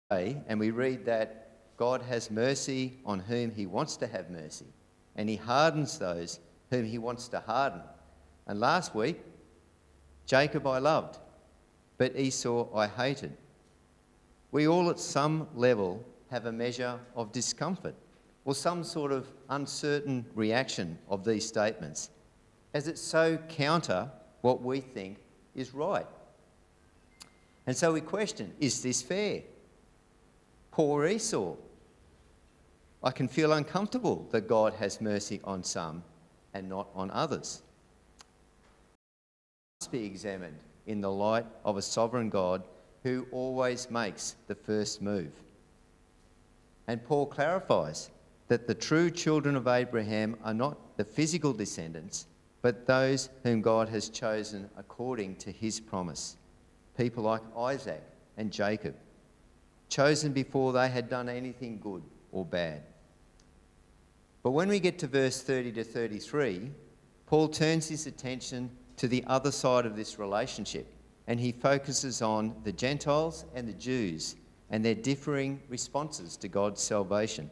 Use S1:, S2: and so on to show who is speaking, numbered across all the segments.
S1: And we read that God has mercy on whom he wants to have mercy, and he hardens those whom he wants to harden. And last week, Jacob I loved, but Esau I hated. We all at some level have a measure of discomfort or some sort of uncertain reaction of these statements, as it's so counter what we think is right. And so we question, is this fair? Poor Esau. I can feel uncomfortable that God has mercy on some and not on others. It must be examined in the light of a sovereign God who always makes the first move. And Paul clarifies that the true children of Abraham are not the physical descendants, but those whom God has chosen according to his promise. People like Isaac and Jacob, chosen before they had done anything good or bad. But when we get to verse 30 to 33, Paul turns his attention to the other side of this relationship, and he focuses on the Gentiles and the Jews and their differing responses to God's salvation,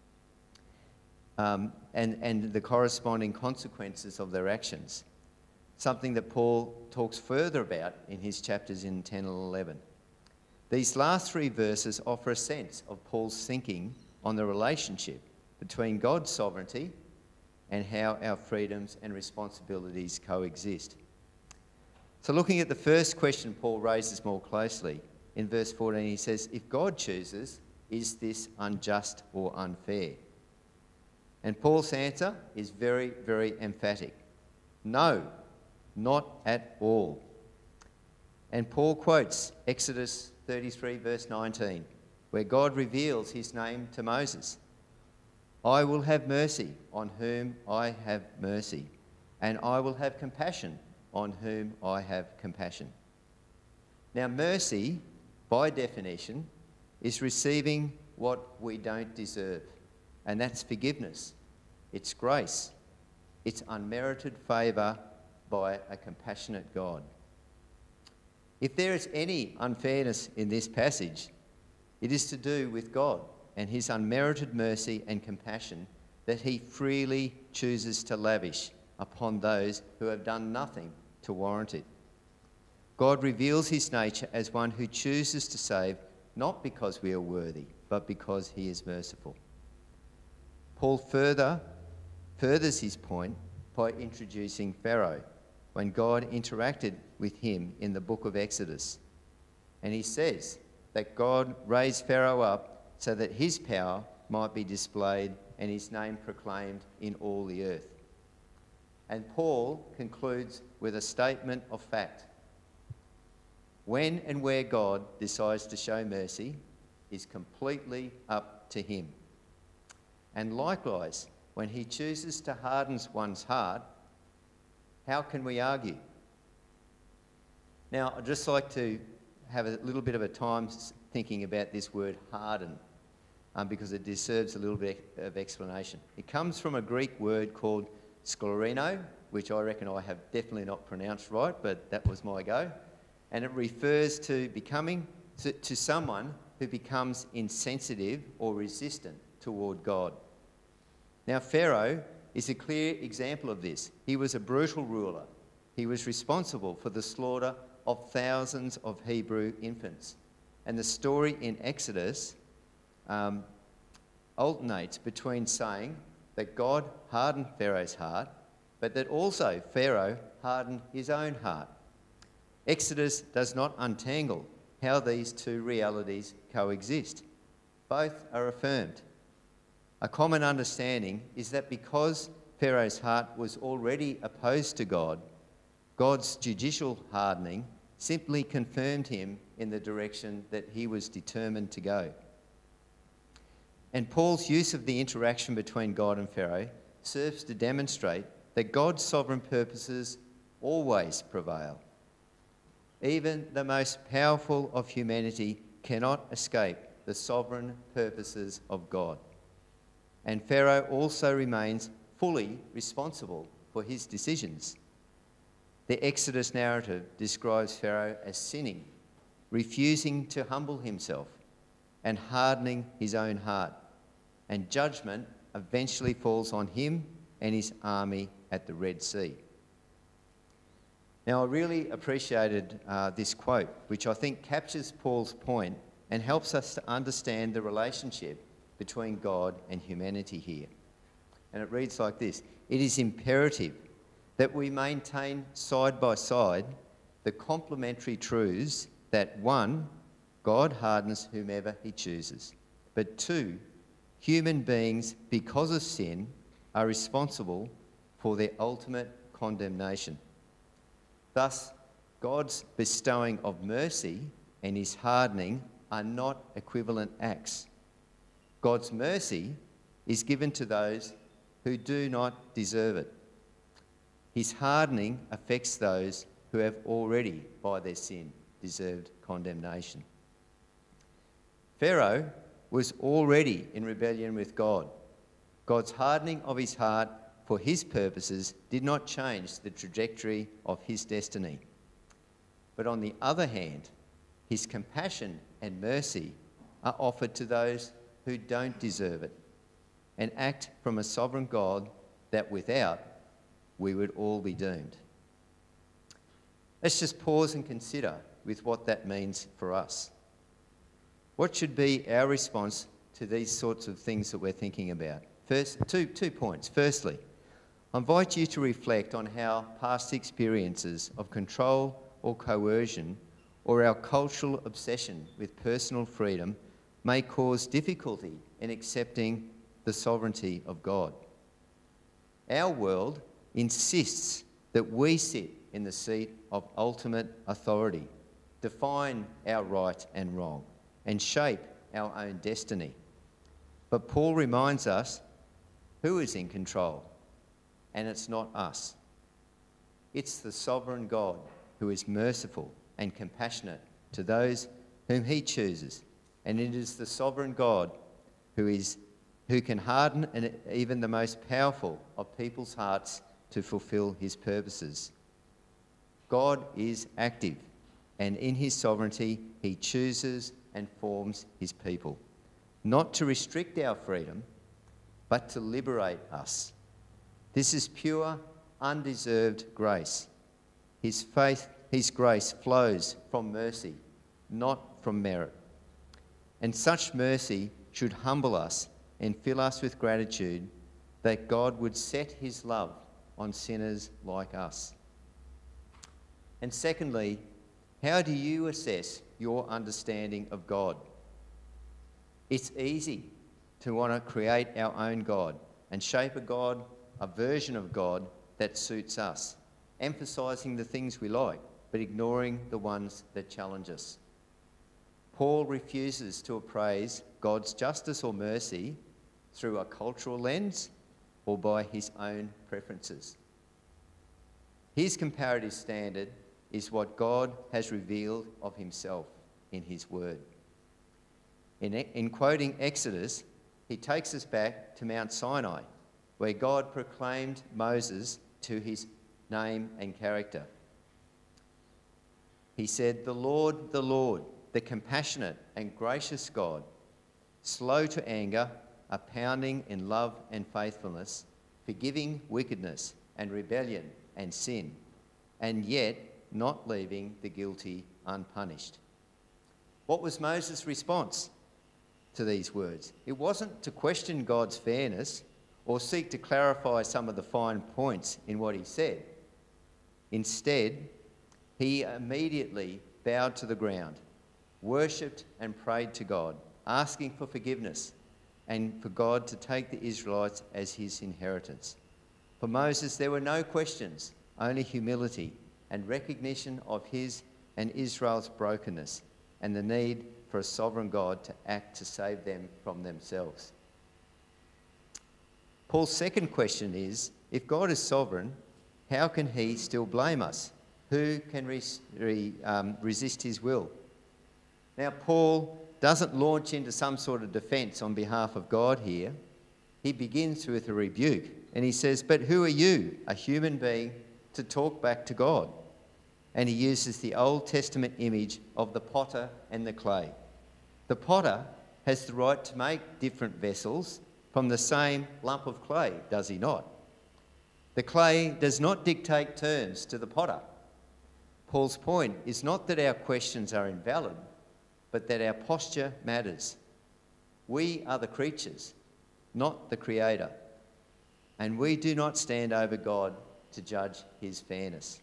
S1: and the corresponding consequences of their actions, something that Paul talks further about in his chapters in 10 and 11. These last three verses offer a sense of Paul's thinking on the relationship between God's sovereignty and how our freedoms and responsibilities coexist. So looking at the first question Paul raises more closely, in verse 14 he says, if God chooses, is this unjust or unfair? And Paul's answer is very, very emphatic. No, not at all. And Paul quotes Exodus 33 verse 19, where God reveals his name to Moses. I will have mercy on whom I have mercy, and I will have compassion on whom I have compassion. Now, mercy, by definition, is receiving what we don't deserve, and that's forgiveness. It's grace. It's unmerited favour by a compassionate God. If there is any unfairness in this passage, it is to do with God and his unmerited mercy and compassion that he freely chooses to lavish upon those who have done nothing to warrant it. God reveals his nature as one who chooses to save not because we are worthy, but because he is merciful. Paul furthers his point by introducing Pharaoh when God interacted with him in the book of Exodus. And he says that God raised Pharaoh up so that his power might be displayed and his name proclaimed in all the earth. And Paul concludes with a statement of fact. When and where God decides to show mercy is completely up to him. And likewise, when he chooses to harden one's heart, how can we argue? Now, I'd just like to have a little bit of a time thinking about this word harden, because it deserves a little bit of explanation. It comes from a Greek word called sklerino, which I reckon I have definitely not pronounced right, but that was my go. And it refers to becoming to someone who becomes insensitive or resistant toward God. Now, Pharaoh is a clear example of this. He was a brutal ruler. He was responsible for the slaughter of thousands of Hebrew infants. And the story in Exodus alternates between saying that God hardened Pharaoh's heart, but that also Pharaoh hardened his own heart. Exodus does not untangle how these two realities coexist. Both are affirmed. A common understanding is that because Pharaoh's heart was already opposed to God, God's judicial hardening simply confirmed him in the direction that he was determined to go. And Paul's use of the interaction between God and Pharaoh serves to demonstrate that God's sovereign purposes always prevail. Even the most powerful of humanity cannot escape the sovereign purposes of God. And Pharaoh also remains fully responsible for his decisions. The Exodus narrative describes Pharaoh as sinning, refusing to humble himself, and hardening his own heart, and judgment eventually falls on him and his army at the Red Sea. Now, I really appreciated this quote, which I think captures Paul's point and helps us to understand the relationship between God and humanity here. And it reads like this: "It is imperative that we maintain side by side the complementary truths that, one, God hardens whomever he chooses, but two, human beings, because of sin, are responsible for their ultimate condemnation. Thus, God's bestowing of mercy and his hardening are not equivalent acts. God's mercy is given to those who do not deserve it. His hardening affects those who have already, by their sin, deserved condemnation." Pharaoh was already in rebellion with God. God's hardening of his heart for his purposes did not change the trajectory of his destiny. But on the other hand, his compassion and mercy are offered to those who don't deserve it, and act from a sovereign God that without, we would all be doomed. Let's just pause and consider with what that means for us. What should be our response to these sorts of things that we're thinking about? First, two points. Firstly, I invite you to reflect on how past experiences of control or coercion, or our cultural obsession with personal freedom, may cause difficulty in accepting the sovereignty of God. Our world insists that we sit in the seat of ultimate authority, define our right and wrong, and shape our own destiny. But Paul reminds us who is in control, and it's not us. It's the sovereign God who is merciful and compassionate to those whom he chooses, and it is the sovereign God who can harden even the most powerful of people's hearts to fulfill his purposes. God is active, and in his sovereignty he chooses and forms his people, not to restrict our freedom, but to liberate us. This is pure, undeserved grace. His grace flows from mercy, not from merit. And such mercy should humble us and fill us with gratitude that God would set his love on sinners like us. And secondly, how do you assess your understanding of God? It's easy to want to create our own God and shape a version of God that suits us, emphasising the things we like, but ignoring the ones that challenge us. Paul refuses to appraise God's justice or mercy through a cultural lens or by his own preferences. His comparative standard is what God has revealed of himself in his word. In quoting Exodus, he takes us back to Mount Sinai, where God proclaimed Moses to his name and character. He said, the Lord, the compassionate and gracious God, slow to anger, abounding in love and faithfulness, forgiving wickedness and rebellion and sin, and yet not leaving the guilty unpunished." What was Moses' response to these words? It wasn't to question God's fairness or seek to clarify some of the fine points in what he said. Instead, he immediately bowed to the ground, worshipped and prayed to God, asking for forgiveness and for God to take the Israelites as his inheritance. For Moses, there were no questions, only humility and recognition of his and Israel's brokenness and the need for a sovereign God to act to save them from themselves. Paul's second question is, if God is sovereign, how can he still blame us? Who can resist his will? Now, Paul doesn't launch into some sort of defence on behalf of God here. He begins with a rebuke, and he says, but who are you, a human being, to talk back to God? And he uses the Old Testament image of the potter and the clay. The potter has the right to make different vessels from the same lump of clay, does he not? The clay does not dictate terms to the potter. Paul's point is not that our questions are invalid, but that our posture matters. We are the creatures, not the Creator, and we do not stand over God to judge his fairness.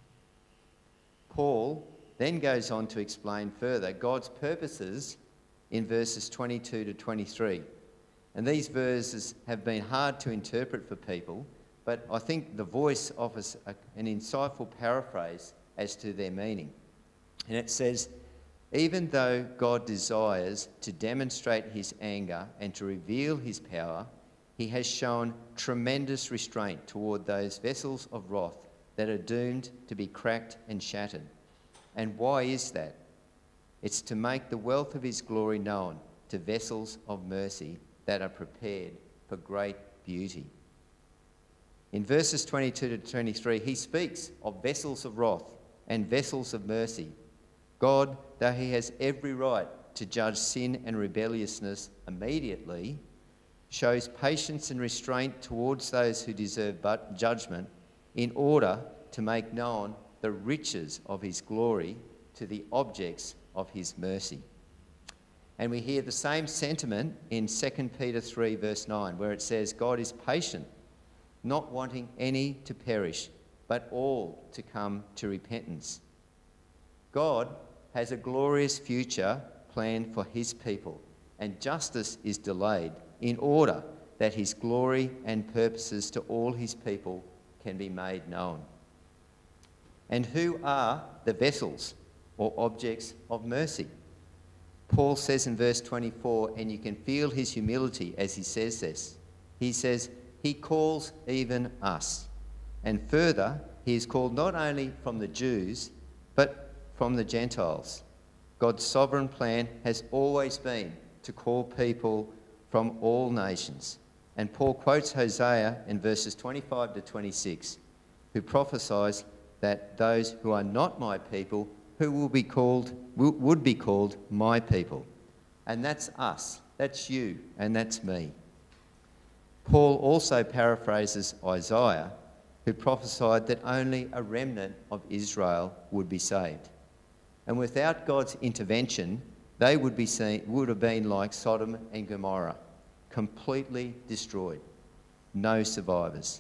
S1: Paul then goes on to explain further God's purposes in verses 22 to 23. And these verses have been hard to interpret for people, but I think the voice offers an insightful paraphrase as to their meaning. And it says, even though God desires to demonstrate his anger and to reveal his power, he has shown tremendous restraint toward those vessels of wrath that are doomed to be cracked and shattered. And why is that? It's to make the wealth of his glory known to vessels of mercy that are prepared for great beauty. In verses 22 to 23, he speaks of vessels of wrath and vessels of mercy. God, though he has every right to judge sin and rebelliousness immediately, shows patience and restraint towards those who deserve judgment in order to make known the riches of his glory to the objects of his mercy. And we hear the same sentiment in 2 Peter 3 verse 9, where it says, God is patient, not wanting any to perish, but all to come to repentance. God has a glorious future planned for his people, and justice is delayed in order that his glory and purposes to all his people can be made known. And who are the vessels or objects of mercy? Paul says in verse 24, and you can feel his humility as he says this. He says, he calls even us. And further, he is called not only from the Jews, but from the Gentiles. God's sovereign plan has always been to call people from all nations. And Paul quotes Hosea in verses 25 to 26, who prophesies that those who are not my people, who would be called my people. And that's us, that's you, and that's me. Paul also paraphrases Isaiah, who prophesied that only a remnant of Israel would be saved. And without God's intervention, they would have been like Sodom and Gomorrah, completely destroyed, no survivors.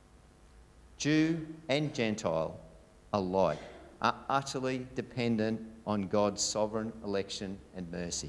S1: Jew and Gentile alike are utterly dependent on God's sovereign election and mercy.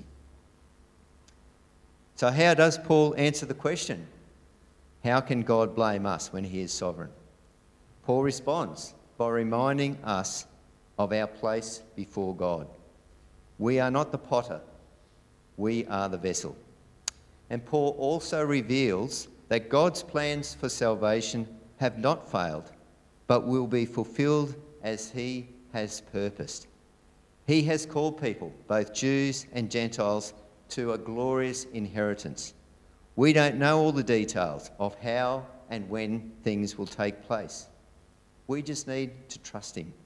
S1: So how does Paul answer the question? How can God blame us when he is sovereign? Paul responds by reminding us of our place before God. We are not the potter, we are the vessel. And Paul also reveals that God's plans for salvation have not failed, but will be fulfilled as he has purposed. He has called people, both Jews and Gentiles, to a glorious inheritance. We don't know all the details of how and when things will take place. We just need to trust him.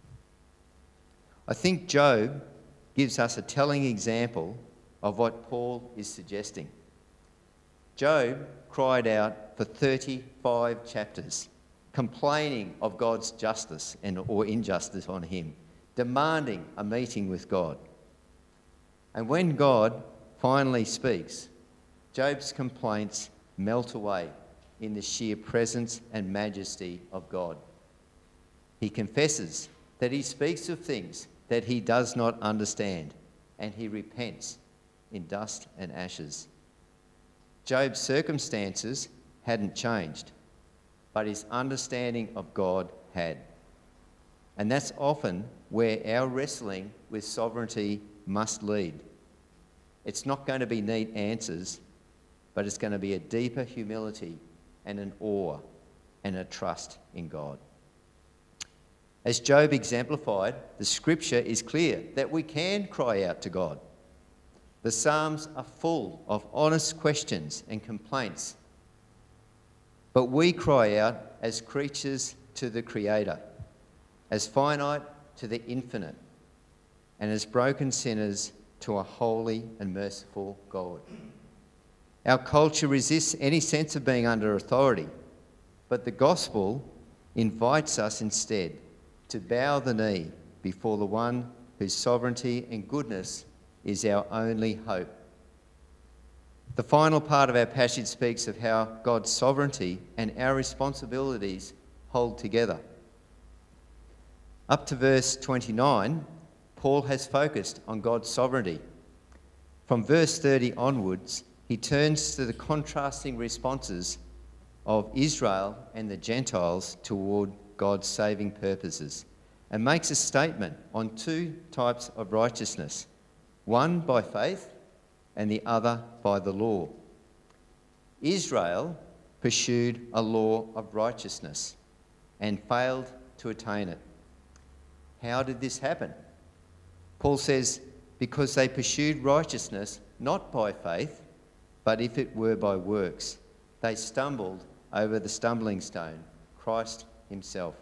S1: I think Job gives us a telling example of what Paul is suggesting. Job cried out for 35 chapters, complaining of God's justice or injustice on him, demanding a meeting with God. And when God finally speaks, Job's complaints melt away in the sheer presence and majesty of God. He confesses that he speaks of things that he does not understand, and he repents in dust and ashes. Job's circumstances hadn't changed, but his understanding of God had. And that's often where our wrestling with sovereignty must lead. It's not going to be neat answers, but it's going to be a deeper humility and an awe and a trust in God. As Job exemplified, the scripture is clear that we can cry out to God. The Psalms are full of honest questions and complaints, but we cry out as creatures to the Creator, as finite to the infinite, and as broken sinners to a holy and merciful God. Our culture resists any sense of being under authority, but the gospel invites us instead to bow the knee before the one whose sovereignty and goodness is our only hope. The final part of our passage speaks of how God's sovereignty and our responsibilities hold together. Up to verse 29, Paul has focused on God's sovereignty. From verse 30 onwards, he turns to the contrasting responses of Israel and the Gentiles toward God's saving purposes and makes a statement on two types of righteousness, one by faith and the other by the law. Israel pursued a law of righteousness and failed to attain it. How did this happen? Paul says, because they pursued righteousness not by faith, but if it were by works, they stumbled over the stumbling stone, Christ himself.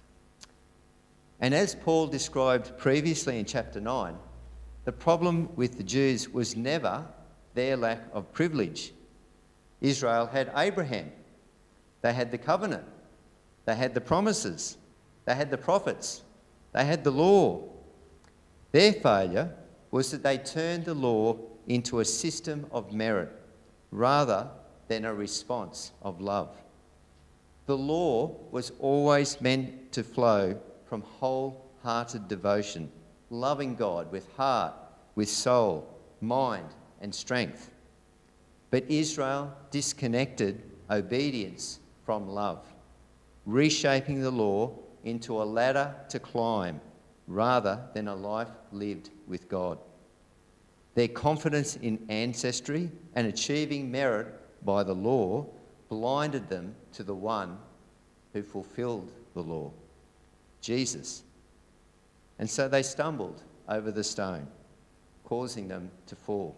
S1: And as Paul described previously in chapter 9, the problem with the Jews was never their lack of privilege. Israel had Abraham. They had the covenant. They had the promises. They had the prophets. They had the law. Their failure was that they turned the law into a system of merit rather than a response of love. The law was always meant to flow from wholehearted devotion, loving God with heart, with soul, mind, and strength. But Israel disconnected obedience from love, reshaping the law into a ladder to climb rather than a life lived with God. Their confidence in ancestry and achieving merit by the law blinded them to the one who fulfilled the law, Jesus. And so they stumbled over the stone, causing them to fall.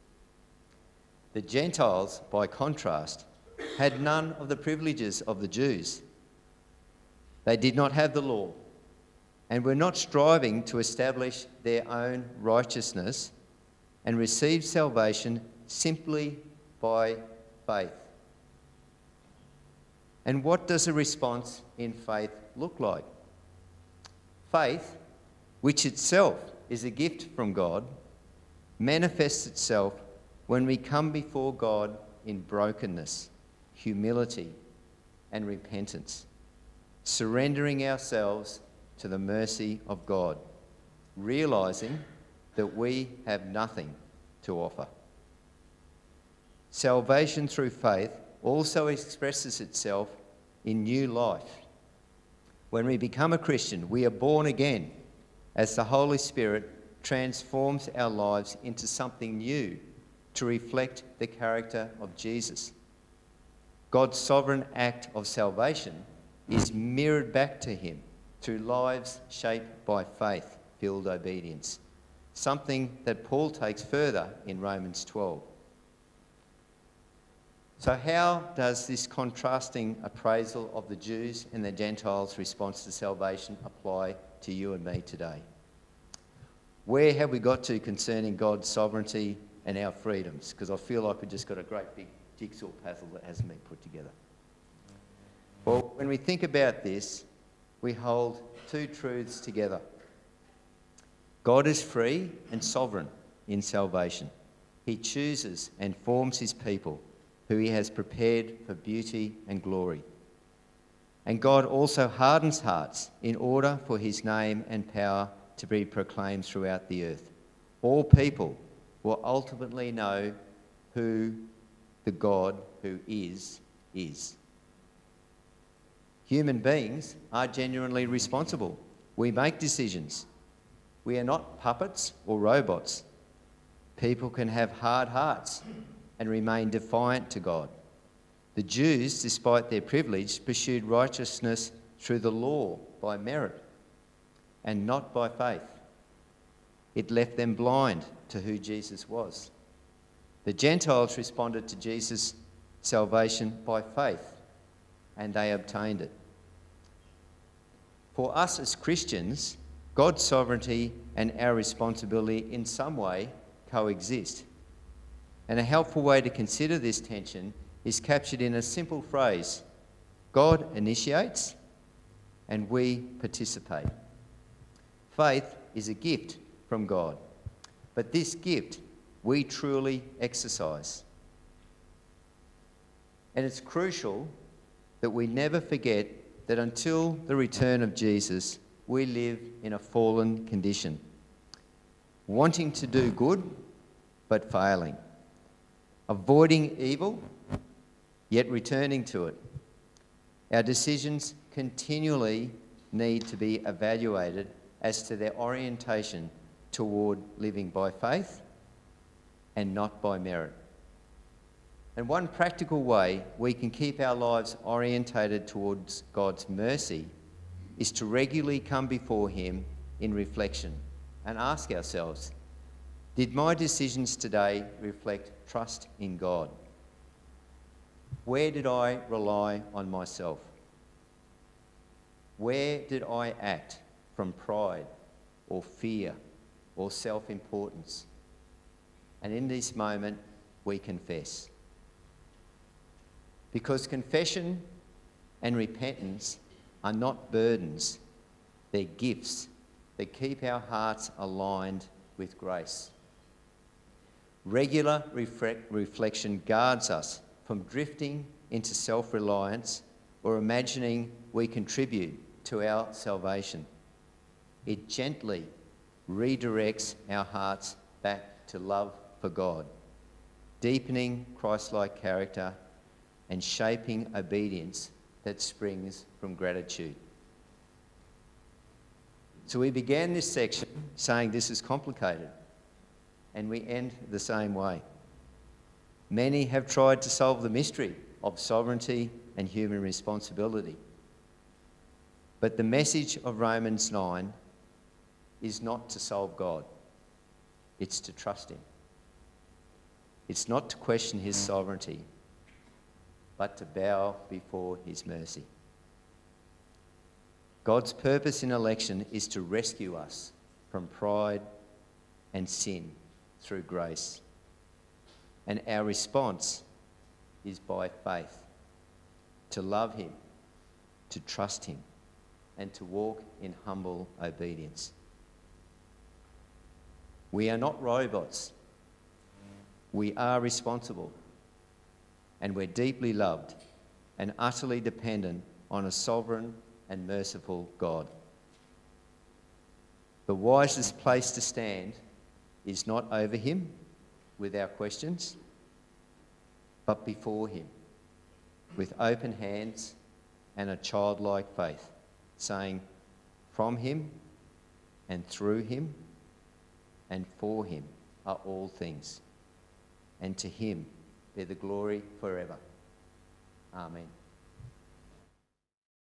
S1: The Gentiles, by contrast, had none of the privileges of the Jews. They did not have the law and were not striving to establish their own righteousness and received salvation simply by faith. And what does a response in faith look like? Faith, which itself is a gift from God, manifests itself when we come before God in brokenness, humility, and repentance, surrendering ourselves to the mercy of God, realising that we have nothing to offer. Salvation through faith also expresses itself in new life. When we become a Christian, we are born again as the Holy Spirit transforms our lives into something new to reflect the character of Jesus. God's sovereign act of salvation is mirrored back to him through lives shaped by faith-filled obedience, something that Paul takes further in Romans 12. So how does this contrasting appraisal of the Jews and the Gentiles' response to salvation apply to you and me today? Where have we got to concerning God's sovereignty and our freedoms? Because I feel like we've just got a great big jigsaw puzzle that hasn't been put together. Well, when we think about this, we hold two truths together. God is free and sovereign in salvation. He chooses and forms his people, who he has prepared for beauty and glory. And God also hardens hearts in order for his name and power to be proclaimed throughout the earth. All people will ultimately know who the God who is. Human beings are genuinely responsible. We make decisions. We are not puppets or robots. People can have hard hearts and remain defiant to God. The Jews, despite their privilege, pursued righteousness through the law by merit and not by faith. It left them blind to who Jesus was. The Gentiles responded to Jesus' salvation by faith, and they obtained it. For us as Christians, God's sovereignty and our responsibility in some way coexist. And a helpful way to consider this tension is captured in a simple phrase: God initiates and we participate. Faith is a gift from God, but this gift we truly exercise. And it's crucial that we never forget that until the return of Jesus, we live in a fallen condition, wanting to do good but failing, avoiding evil yet returning to it. Our decisions continually need to be evaluated as to their orientation toward living by faith and not by merit. And one practical way we can keep our lives orientated towards God's mercy is to regularly come before Him in reflection and ask ourselves, did my decisions today reflect trust in God? Where did I rely on myself? Where did I act from pride or fear or self-importance? And in this moment, we confess. Because confession and repentance are not burdens, they're gifts that keep our hearts aligned with grace. Regular reflection guards us from drifting into self-reliance or imagining we contribute to our salvation. It gently redirects our hearts back to love for God, deepening Christ-like character and shaping obedience that springs from gratitude. So we began this section saying this is complicated, and we end the same way. Many have tried to solve the mystery of sovereignty and human responsibility. But the message of Romans 9 is not to solve God, it's to trust Him. It's not to question His sovereignty, but to bow before His mercy. God's purpose in election is to rescue us from pride and sin through grace. And our response is by faith, to love Him, to trust Him, and to walk in humble obedience. We are not robots. We are responsible, and we're deeply loved and utterly dependent on a sovereign and merciful God. The wisest place to stand is not over Him with our questions, but before Him with open hands and a childlike faith, saying, from Him and through Him and for Him are all things, and to Him be the glory forever. Amen.